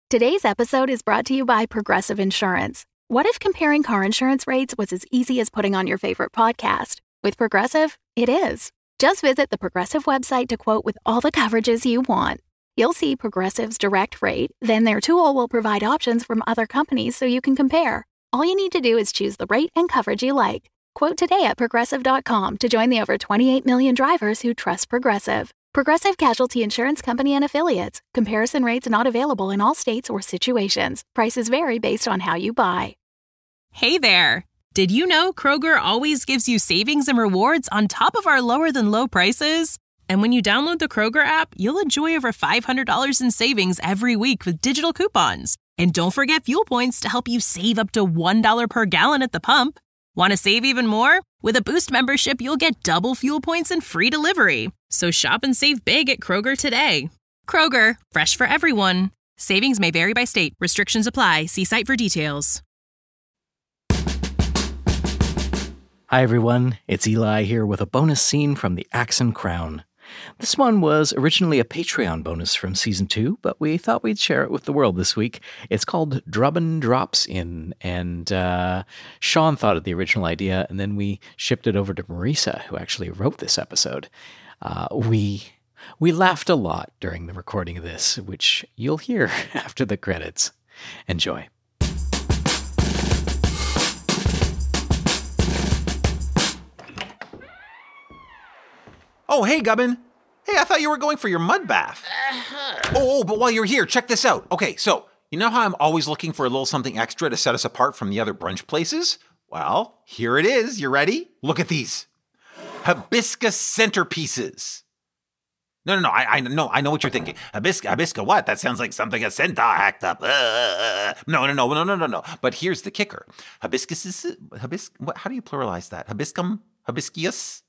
Today's episode is brought to you by Progressive Insurance. What if comparing car insurance rates was as easy as putting on your favorite podcast? With Progressive, it is. Just visit the Progressive website to quote with all the coverages you want. You'll see Progressive's direct rate, then their tool will provide options from other companies so you can compare. All you need to do is choose the rate and coverage you like. Quote today at Progressive.com to join the over 28 million drivers who trust Progressive. Progressive Casualty Insurance Company and Affiliates. Comparison rates not available in all states or situations. Prices vary based on how you buy. Hey there! Did you know Kroger always gives you savings and rewards on top of our lower-than-low prices? And when you download the Kroger app, you'll enjoy over $500 in savings every week with digital coupons. And don't forget fuel points to help you save up to $1 per gallon at the pump. Want to save even more? With a Boost membership, you'll get double fuel points and free delivery. So shop and save big at Kroger today. Kroger, fresh for everyone. Savings may vary by state. Restrictions apply. See site for details. Hi everyone, it's Eli here with a bonus scene from The Axe and Crown. This one was originally a Patreon bonus from Season 2, but we thought we'd share it with the world this week. It's called Drubbin Drops In, and Sean thought of the original idea, and then we shipped it over to Marisa, who actually wrote this episode. We laughed a lot during the recording of this, which you'll hear after the credits. Enjoy. Oh, hey, Gubbin. Hey, I thought you were going for your mud bath. But while you're here, check this out. Okay, so, you know how I'm always looking for a little something extra to set us apart from the other brunch places? Well, here it is. You ready? Look at these. Hibiscus centerpieces. No, I know what you're thinking. Hibiscus what? That sounds like something a centaur hacked up. No. But here's the kicker. Hibiscus, how do you pluralize that? Hibiscus?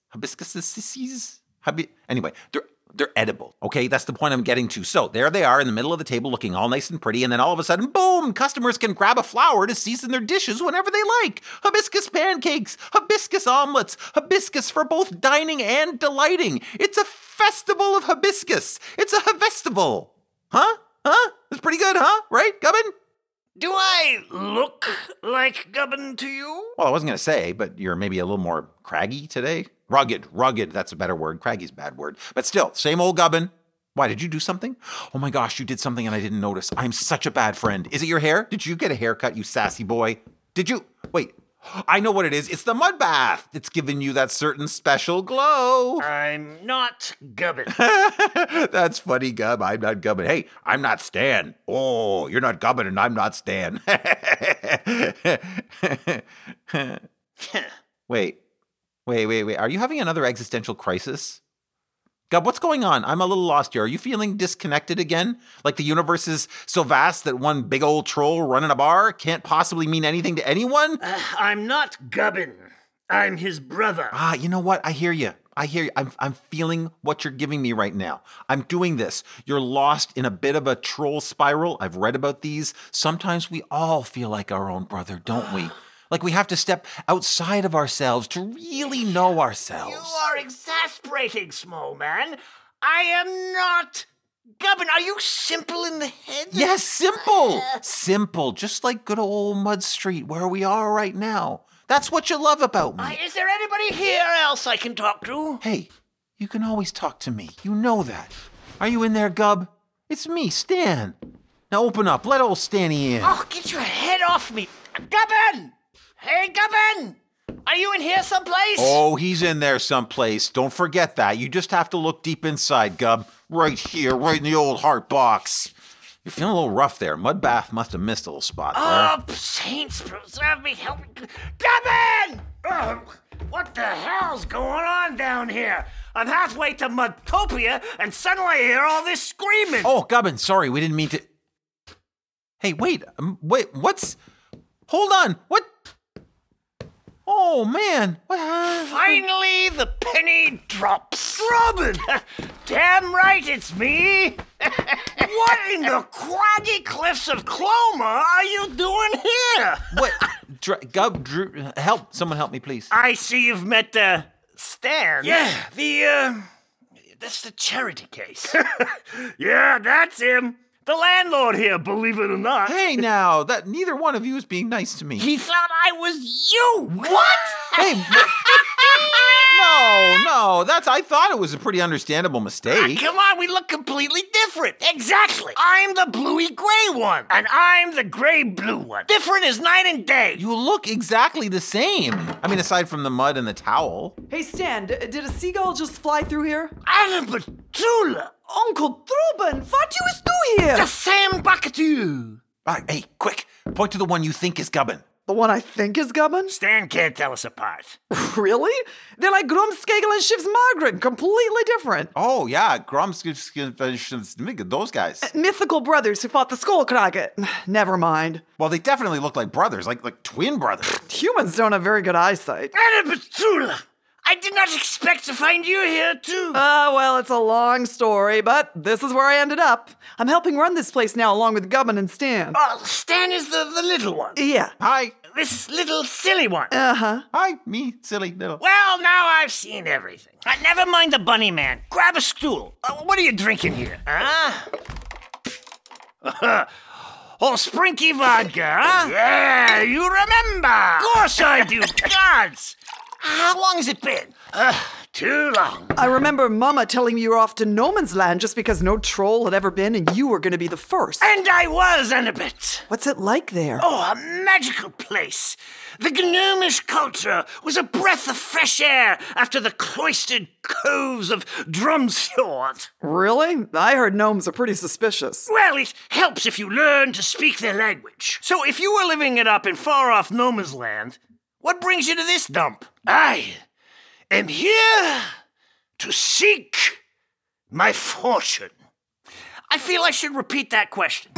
Anyway, they're edible, okay? That's the point I'm getting to. So there they are in the middle of the table looking all nice and pretty, and then all of a sudden, boom, customers can grab a flower to season their dishes whenever they like. Hibiscus pancakes, hibiscus omelets, hibiscus for both dining and delighting. It's a festival of hibiscus. It's a hibestival. Huh? It's pretty good, huh? Right, Gubbin? Do I look like Gubbin to you? Well, I wasn't going to say, but you're maybe a little more craggy today. Rugged, that's a better word. Craggy's a bad word. But still, same old Gubbin. Why, did you do something? Oh my gosh, you did something and I didn't notice. I'm such a bad friend. Is it your hair? Did you get a haircut, you sassy boy? Did you? Wait, I know what it is. It's the mud bath. It's giving you that certain special glow. I'm not Gubbin. That's funny, Gub. I'm not Gubbin. Hey, I'm not Stan. Oh, you're not Gubbin and I'm not Stan. Wait. Are you having another existential crisis? Gub, what's going on? I'm a little lost here. Are you feeling disconnected again? Like the universe is so vast that one big old troll running a bar can't possibly mean anything to anyone? I'm not Gubbin. I'm his brother. You know what? I hear you. I'm feeling what you're giving me right now. I'm doing this. You're lost in a bit of a troll spiral. I've read about these. Sometimes we all feel like our own brother, don't we? Like we have to step outside of ourselves to really know ourselves. You are exasperating, small man. I am not Gubbin. Are you simple in the head? Yes, simple. Simple, just like good old Mud Street where we are right now. That's what you love about me. Is there anybody here else I can talk to? Hey, you can always talk to me. You know that. Are you in there, Gub? It's me, Stan. Now open up. Let old Stanny in. Oh, get your head off me. Gubbin! Hey, Gubbin! Are you in here someplace? Oh, he's in there someplace. Don't forget that. You just have to look deep inside, Gub. Right here, right in the old heart box. You're feeling a little rough there. Mud bath must have missed a little spot there. Oh, saints preserve me, help me. Gubbin! Oh, what the hell's going on down here? I'm halfway to Mudtopia, and suddenly I hear all this screaming. Oh, Gubbin, sorry, we didn't mean to... Hey, wait, what's... Hold on, what... Oh, man. Finally, the penny drops. Robin! Damn right it's me. What in the craggy cliffs of Cloma are you doing here? What? Drew, someone help me, please. I see you've met, Stan. Yeah, that's the charity case. Yeah, that's him. The landlord here, believe it or not. Hey now, that neither one of you is being nice to me. He thought I was you. What? Hey, no, I thought it was a pretty understandable mistake. Come on, we look completely different. Exactly. I'm the bluey gray one, and I'm the gray blue one. Different as night and day. You look exactly the same. I mean, aside from the mud and the towel. Hey, Stan, did a seagull just fly through here? Anna Petula. Uncle Truben, what you is do here? The same bucket to you. Hey, quick, point to the one you think is Gubbin. The one I think is Gubbin? Stan can't tell us apart. Really? They're like Grumskegel and Shiv's Margaret, completely different. Oh, yeah, those guys. Mythical brothers who fought the Skullkraget. Never mind. Well, they definitely look like brothers, like twin brothers. Humans don't have very good eyesight. Anna Petula. I did not expect to find you here, too. Well, it's a long story, but this is where I ended up. I'm helping run this place now along with Gubbin and Stan. Stan is the little one. Yeah. Hi. This little silly one. Uh-huh. Hi, me, silly little. Well, now I've seen everything. Never mind the bunny man. Grab a stool. What are you drinking here? Huh? Oh, Sprinky vodka, huh? Yeah, you remember. Of course I do. Gods. How long has it been? Too long. I remember Mama telling me you were off to No Man's Land just because no troll had ever been and you were going to be the first. And I was, Annabeth. What's it like there? Oh, a magical place. The gnomish culture was a breath of fresh air after the cloistered coves of Drumsfjord. Really? I heard gnomes are pretty suspicious. Well, it helps if you learn to speak their language. So if you were living it up in far-off No Man's Land, what brings you to this dump? I am here to seek my fortune. I feel I should repeat that question.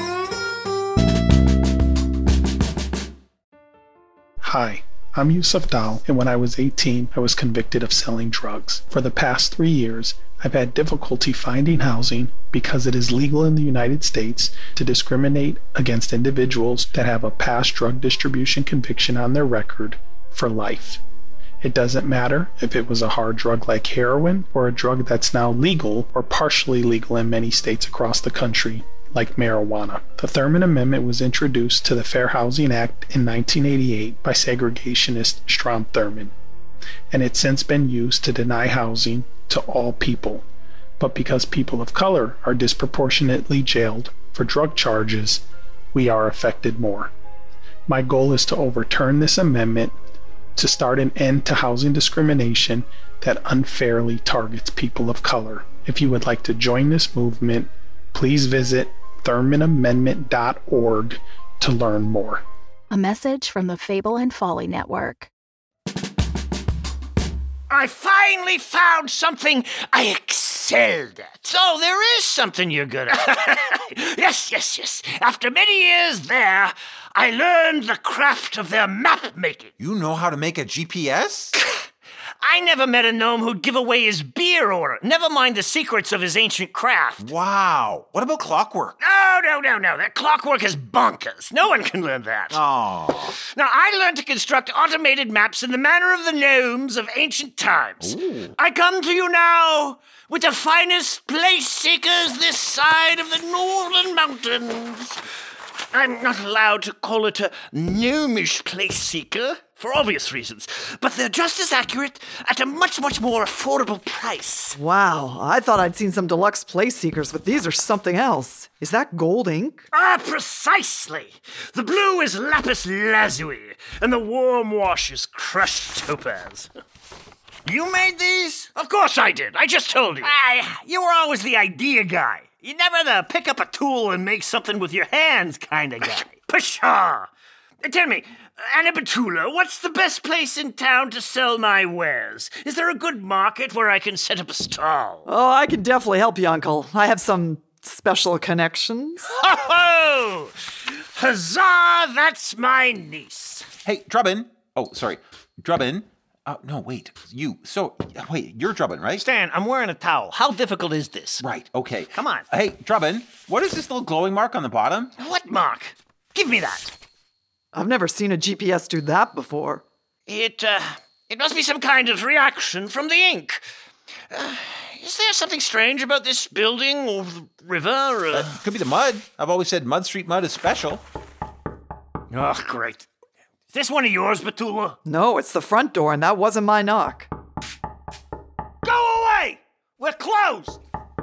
Hi, I'm Yusuf Dal, and when I was 18, I was convicted of selling drugs. For the past 3 years, I've had difficulty finding housing because it is legal in the United States to discriminate against individuals that have a past drug distribution conviction on their record for life. It doesn't matter if it was a hard drug like heroin or a drug that's now legal or partially legal in many states across the country, like marijuana. The Thurman Amendment was introduced to the Fair Housing Act in 1988 by segregationist Strom Thurmond, and it's since been used to deny housing to all people. But because people of color are disproportionately jailed for drug charges, we are affected more. My goal is to overturn this amendment to start an end to housing discrimination that unfairly targets people of color. If you would like to join this movement, please visit ThurmanAmendment.org to learn more. A message from the Fable and Folly Network. I finally found something I excelled at. So there is something you're good at. Yes. After many years there, I learned the craft of their map making. You know how to make a GPS? I never met a gnome who'd give away his beer order. Never mind the secrets of his ancient craft. Wow. What about clockwork? No. That clockwork is bonkers. No one can learn that. Oh. Now, I learned to construct automated maps in the manner of the gnomes of ancient times. Ooh. I come to you now with the finest place seekers this side of the northern mountains. I'm not allowed to call it a gnomish place seeker, for obvious reasons, but they're just as accurate at a much more affordable price. Wow, I thought I'd seen some deluxe place seekers, but these are something else. Is that gold ink? Precisely. The blue is lapis lazuli, and the warm wash is crushed topaz. You made these? Of course I did. I just told you. You were always the idea guy. You never the pick up a tool and make something with your hands kind of guy. Pshaw! Tell me, Anna Petula, what's the best place in town to sell my wares? Is there a good market where I can set up a stall? Oh, I can definitely help you, Uncle. I have some special connections. Ho-ho! Huzzah, that's my niece. Hey, Drubbin. Oh, sorry. Drubbin. No, wait. You're Drubbin, right? Stan, I'm wearing a towel. How difficult is this? Right, okay. Come on. Hey, Drubbin, what is this little glowing mark on the bottom? What mark? Give me that. I've never seen a GPS do that before. It must be some kind of reaction from the ink. Is there something strange about this building or the river? Could be the mud. I've always said Mud Street mud is special. Oh, great. Is this one of yours, Betula? No, it's the front door, and that wasn't my knock. Go away! We're closed!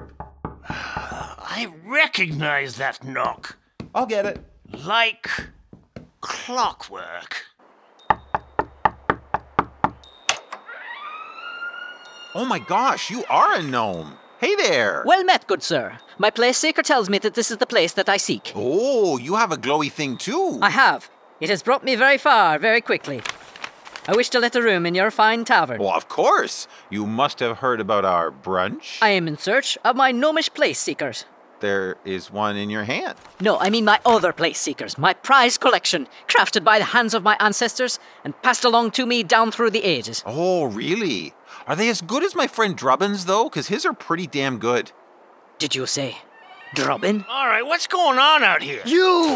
I recognize that knock. I'll get it. Like clockwork. Oh my gosh, you are a gnome. Hey there. Well met, good sir. My place seeker tells me that this is the place that I seek. Oh, you have a glowy thing too. I have. It has brought me very far, very quickly. I wish to let a room in your fine tavern. Well, of course. You must have heard about our brunch. I am in search of my gnomish place seekers. There is one in your hand. No, I mean my other place seekers, my prize collection, crafted by the hands of my ancestors and passed along to me down through the ages. Oh, really? Are they as good as my friend Drubbin's, though? Because his are pretty damn good. Did you say Drubbin? All right, what's going on out here? You!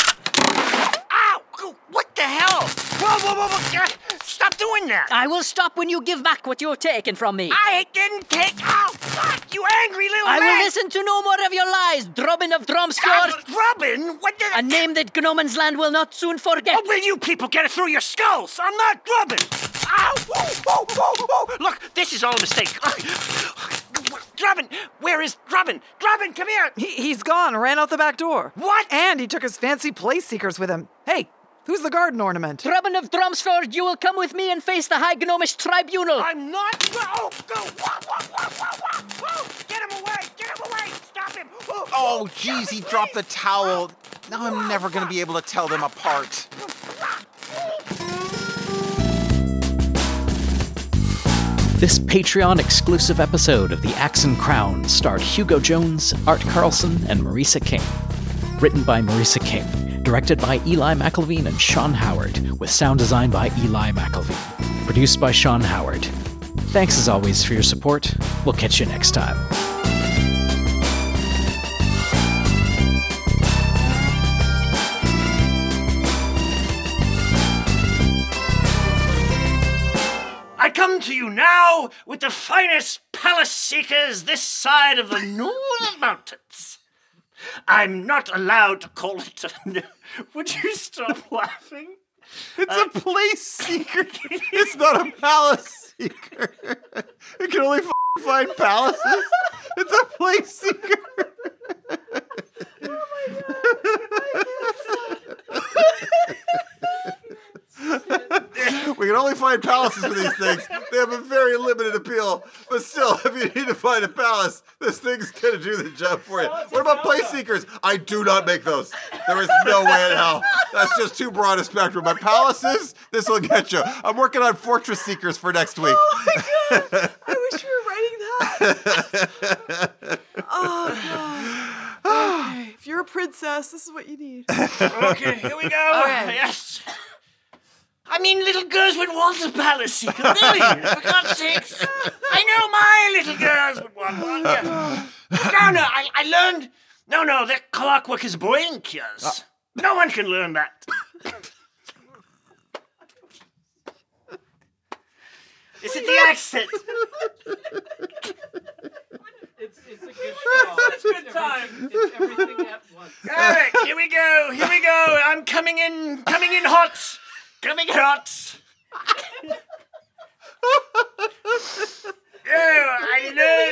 Ow! What the hell? Whoa! Stop doing that! I will stop when you give back what you've taken from me. I didn't take... Ow! Fuck, you angry little I man! will listen to no more of your lies, Drubbin of Dromsfjord. Robin? What did A name that Gnommen's land will not soon forget. Oh, will you people get it through your skulls? I'm not Robin! Ow! Whoa! Look, this is all a mistake. Robin, where is Robin? Robin, come here! He's gone, ran out the back door. What? And he took his fancy place seekers with him. Hey, who's the garden ornament? Drubbin of Dromsfjord, you will come with me and face the High Gnomish Tribunal. I'm not... Oh, go! Whoa! Get him away! Stop him! Oh, jeez, he dropped the towel. Now I'm never going to be able to tell them apart. This Patreon-exclusive episode of The Axe and Crown starred Hugo Jones, Art Carlson, and Marisa King. Written by Marisa King. Directed by Eli McElveen and Sean Howard, with sound design by Eli McElveen. Produced by Sean Howard. Thanks as always for your support. We'll catch you next time. I come to you now with the finest palace seekers this side of the Northern Mountains. I'm not allowed to call it a... Would you stop laughing? It's a place seeker. It's not a palace seeker. It can only find palaces. It's a place seeker. Oh my God. We can only find palaces for these things. They have a very limited appeal. But still, if you need to find a palace, this thing's going to do the job for you. What about place seekers? I do not make those. There is no way in hell. That's just too broad a spectrum. My palaces, this will get you. I'm working on fortress seekers for next week. Oh my God! I wish we were writing that. Oh God! Okay, if you're a princess, this is what you need. Okay, here we go. Okay. Yes. I mean, little girls would want a palace seeker, really, for God's sakes. I know my little girls would want one. No, I learned... No, that clockwork is boinkias. No one can learn that. Is it the accent? It's a good show. It's a good time. It's everything at once. All right, here we go. I'm coming in hot. Coming hot. I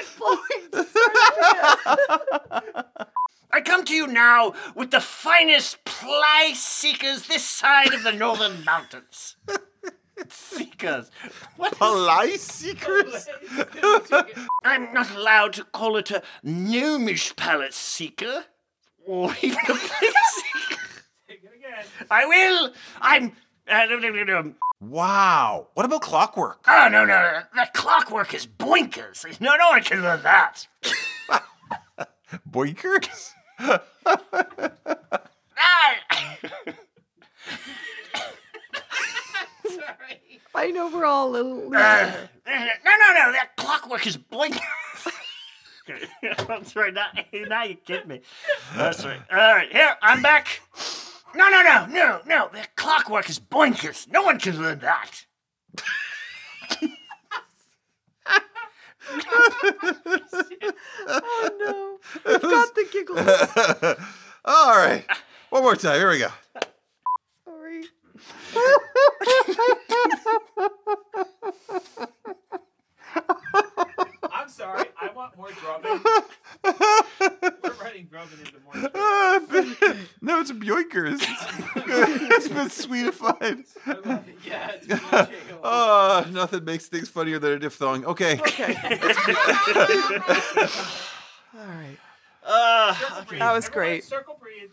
come to you now with the finest place seekers this side of the Northern Mountains. Seekers. What? Palace seekers? I'm not allowed to call it a gnomish palace seeker or even a place seeker. Take it again. I will. Wow. What about clockwork? Oh, no. That clockwork is boinkers. No one can learn that. Boinkers? Sorry. I know we're all a little... No. That clockwork is boinkers. That's right. Now you get me. That's right. All right, here, I'm back. No. That clockwork is boinkers. No one can learn that. Oh no. I've got the giggles. All right. One more time. Here we go. Sorry. I'm sorry. I want more drubbing. We're writing drubbing into more. No, it's Bjoikers. It's been sweetified. Yeah, it's Nothing makes things funnier than a diphthong. Okay. Okay. All right. That was great. Circle breathe.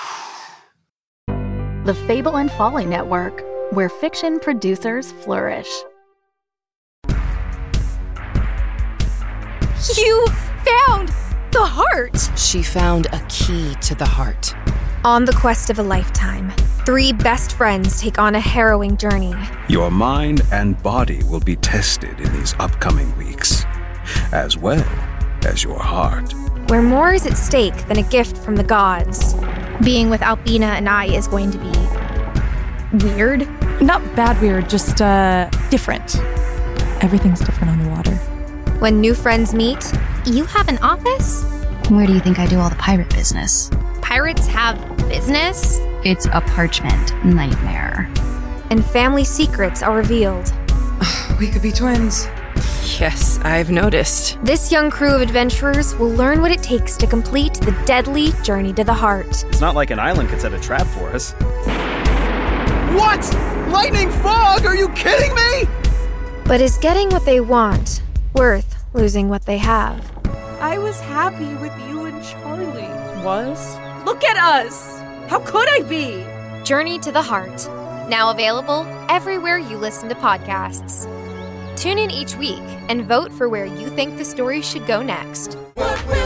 The Fable and Folly Network, where fiction producers flourish. You found the heart! She found a key to the heart. On the quest of a lifetime, 3 best friends take on a harrowing journey. Your mind and body will be tested in these upcoming weeks, as well as your heart. Where more is at stake than a gift from the gods. Being with Alpina and I is going to be weird. Not bad weird, just different. Everything's different on the water. When new friends meet, You have an office? Where do you think I do all the pirate business? Pirates have business? It's a parchment nightmare. And family secrets are revealed. We could be twins. Yes, I've noticed. This young crew of adventurers will learn what it takes to complete the deadly journey to the heart. It's not like an island could set a trap for us. What? Lightning fog? Are you kidding me? But is getting what they want worth losing what they have? I was happy with you and Charlie. Was? Look at us! How could I be? Journey to the Heart. Now available everywhere you listen to podcasts. Tune in each week and vote for where you think the story should go next. What will